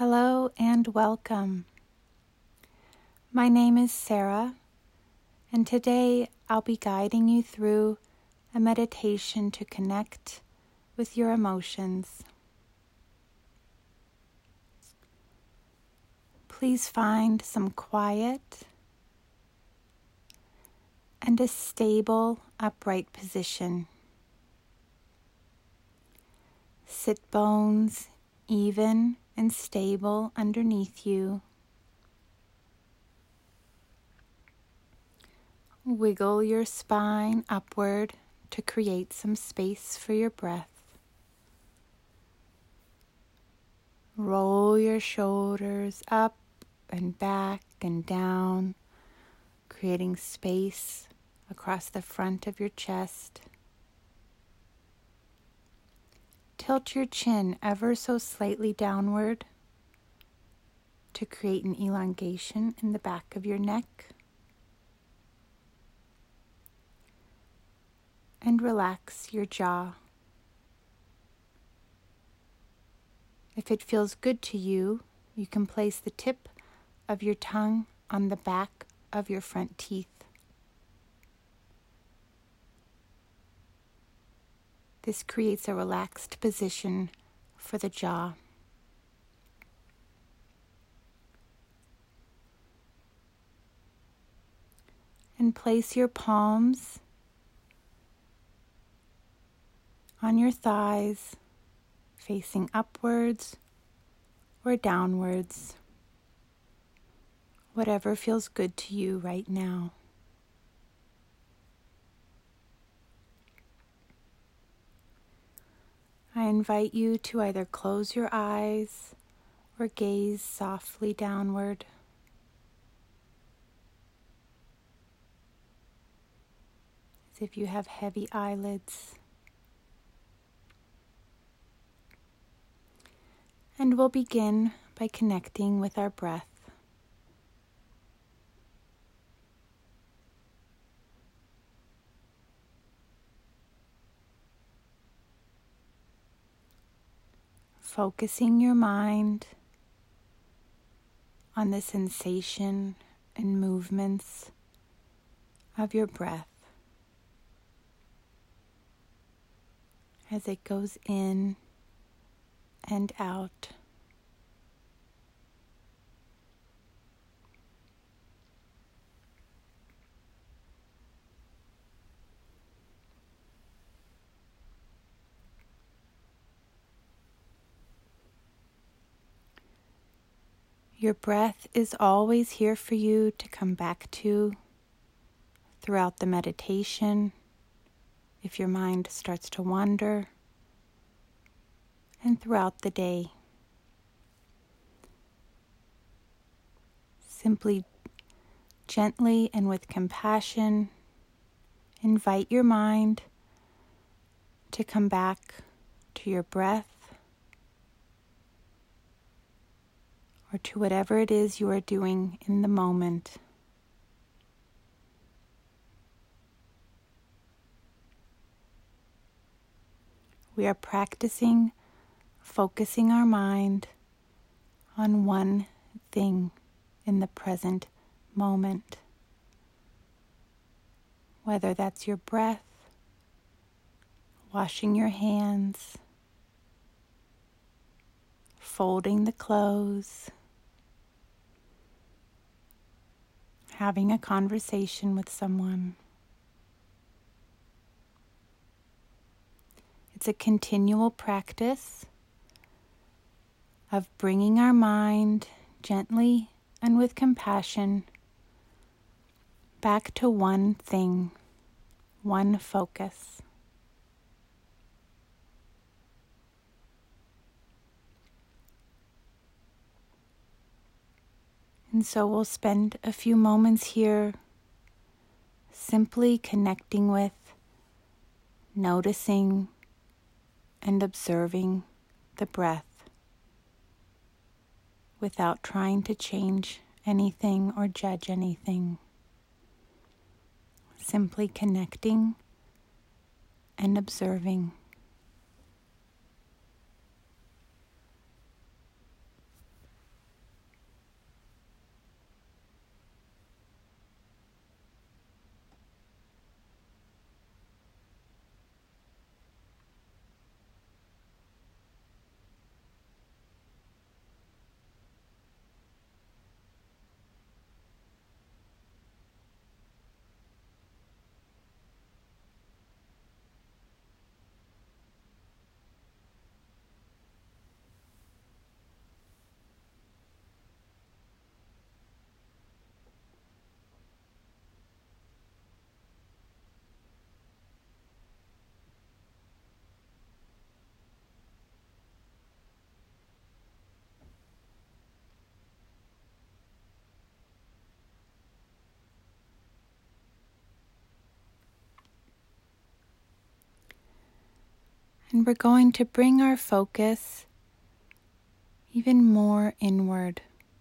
Hello and welcome. My name is Sarah, and today I'll be guiding you through a meditation to connect with your emotions. Please find some quiet and a stable, upright position. Sit bones even and stable underneath you. Wiggle your spine upward to create some space for your breath. Roll your shoulders up and back and down, creating space across the front of your chest. Tilt your chin ever so slightly downward to create an elongation in the back of your neck. And relax your jaw. If it feels good to you, you can place the tip of your tongue on the back of your front teeth. This creates a relaxed position for the jaw. And place your palms on your thighs, facing upwards or downwards, whatever feels good to you right now. I invite you to either close your eyes or gaze softly downward. As if you have heavy eyelids. And we'll begin by connecting with our breath. Focusing your mind on the sensation and movements of your breath as it goes in and out. Your breath is always here for you to come back to throughout the meditation, if your mind starts to wander, and throughout the day. Simply, gently and with compassion, invite your mind to come back to your breath or to whatever it is you are doing in the moment. We are practicing focusing our mind on one thing in the present moment. Whether that's your breath, washing your hands, folding the clothes, having a conversation with someone. It's a continual practice of bringing our mind gently and with compassion back to one thing, one focus. And so we'll spend a few moments here simply connecting with, noticing, and observing the breath without trying to change anything or judge anything. Simply connecting and observing. And we're going to bring our focus even more inward.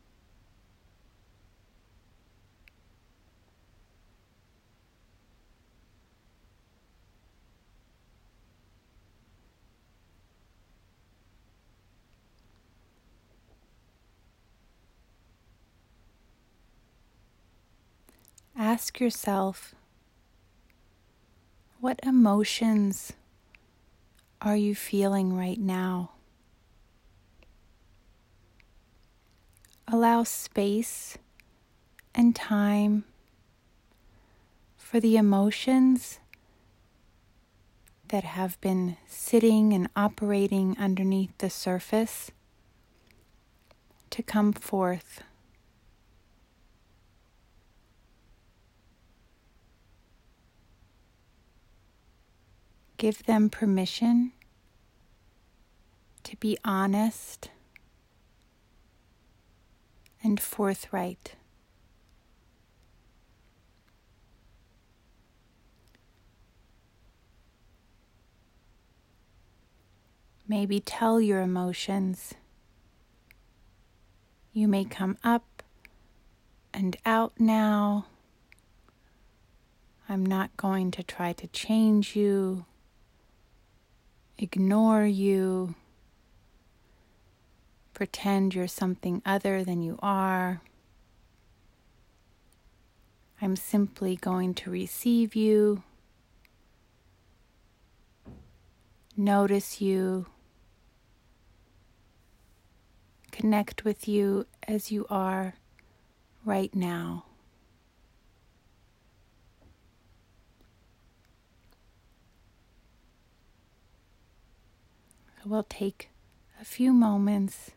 Ask yourself, what emotions are you feeling right now? Allow space and time for the emotions that have been sitting and operating underneath the surface to come forth. Give them permission to be honest and forthright. Maybe tell your emotions. You may come up and out now. I'm not going to try to change you, ignore you, pretend you're something other than you are. I'm simply going to receive you, notice you, connect with you as you are right now. We'll take a few moments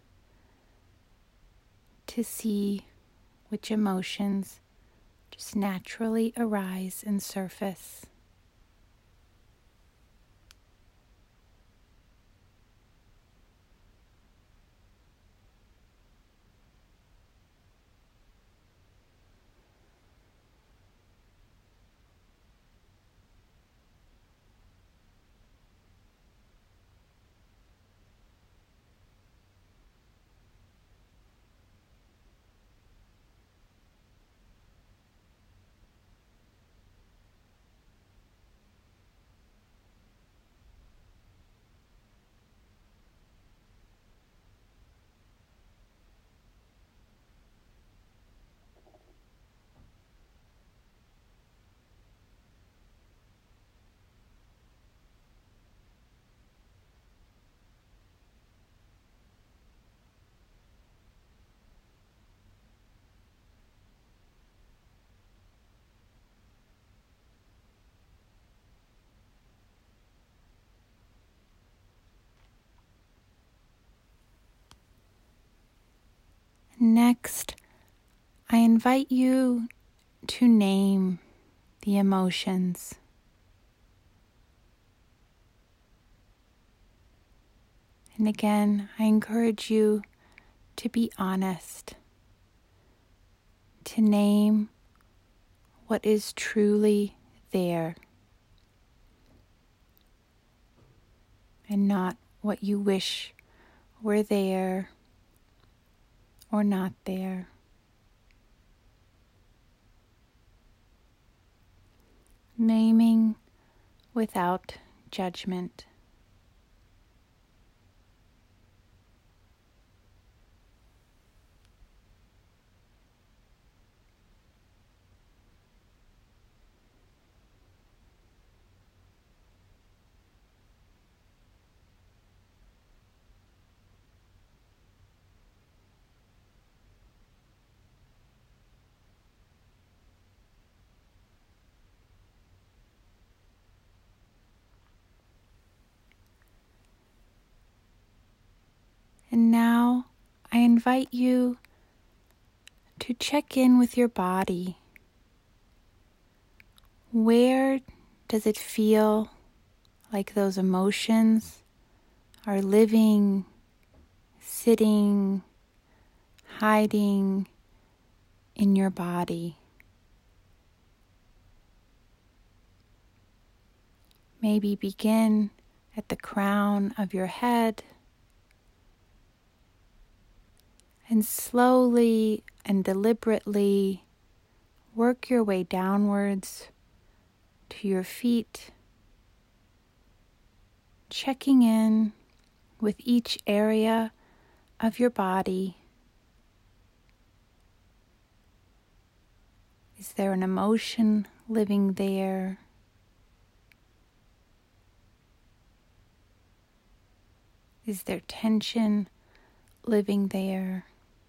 to see which emotions just naturally arise and surface. Next, I invite you to name the emotions. And again, I encourage you to be honest, to name what is truly there, and not what you wish were there or not there. Naming without judgment. And now I invite you to check in with your body. Where does it feel like those emotions are living, sitting, hiding in your body? Maybe begin at the crown of your head, and slowly and deliberately work your way downwards to your feet, checking in with each area of your body. Is there an emotion living there? Is there tension living there?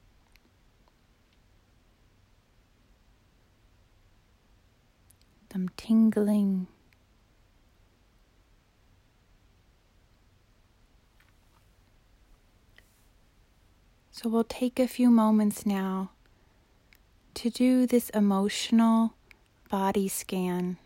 Some tingling. So we'll take a few moments now to do this emotional body scan.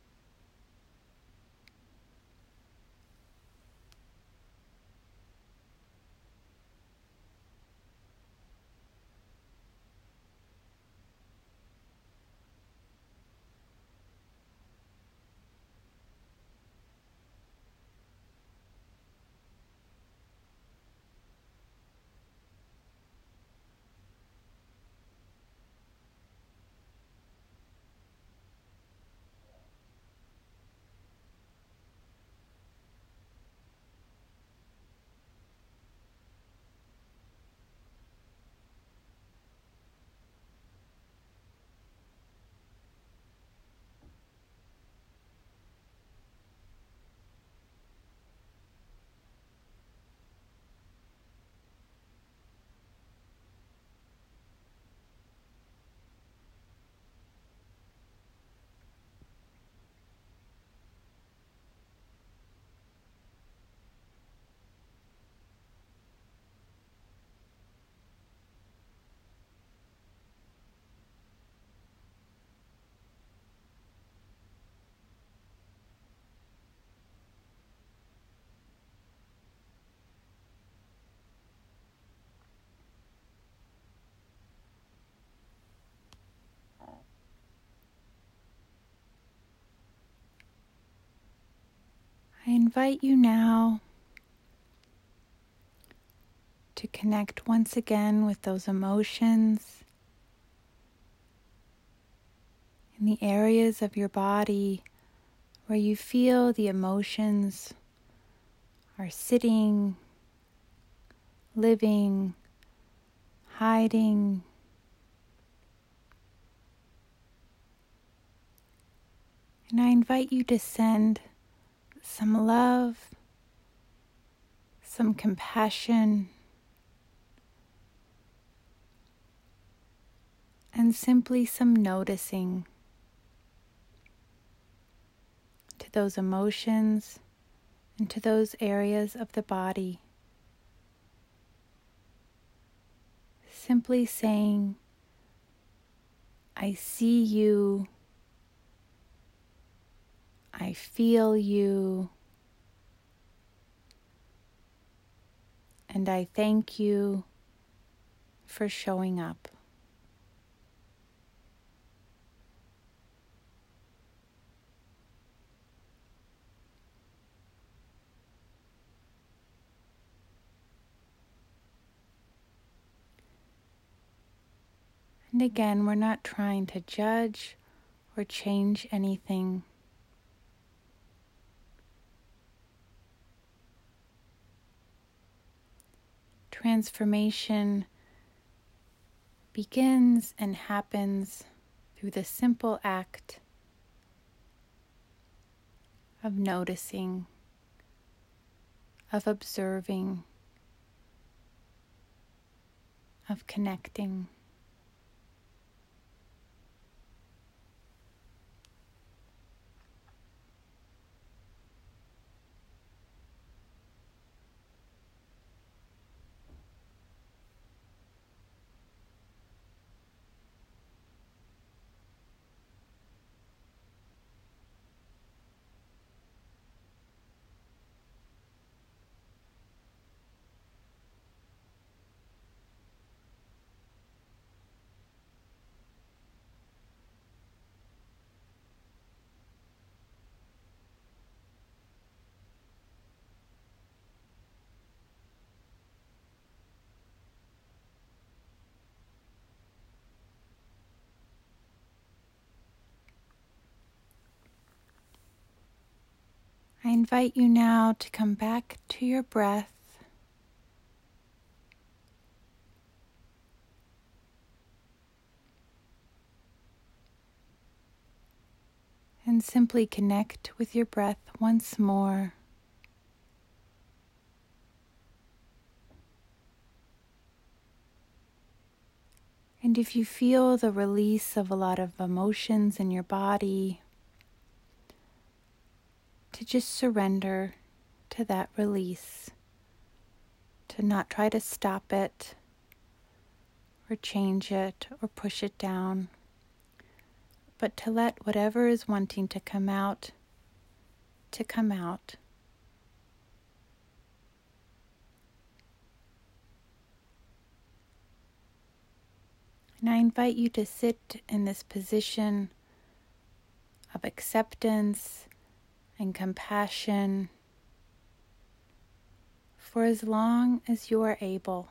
I invite you now to connect once again with those emotions in the areas of your body where you feel the emotions are sitting, living, hiding. And I invite you to send some love, some compassion, and simply some noticing to those emotions and to those areas of the body. Simply saying, I see you, I feel you, and I thank you for showing up. And again, we're not trying to judge or change anything. Transformation begins and happens through the simple act of noticing, of observing, of connecting. I invite you now to come back to your breath. And simply connect with your breath once more. And if you feel the release of a lot of emotions in your body, to just surrender to that release, to not try to stop it or change it or push it down, but to let whatever is wanting to come out. And I invite you to sit in this position of acceptance and compassion for as long as you are able.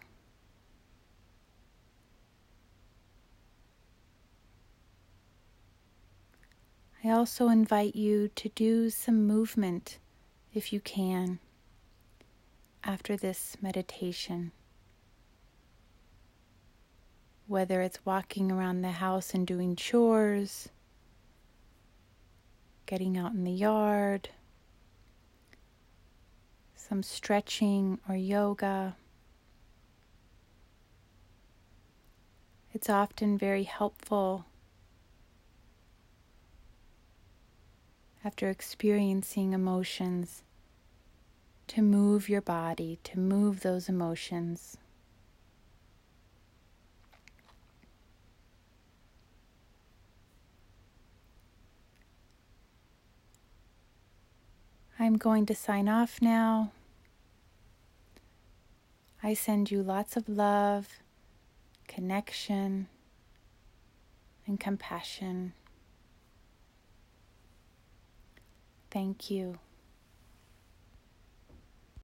I also invite you to do some movement, if you can, after this meditation. Whether it's walking around the house and doing chores, getting out in the yard, some stretching or yoga. It's often very helpful after experiencing emotions to move your body, to move those emotions. I'm going to sign off now. I send you lots of love, connection, and compassion. Thank you.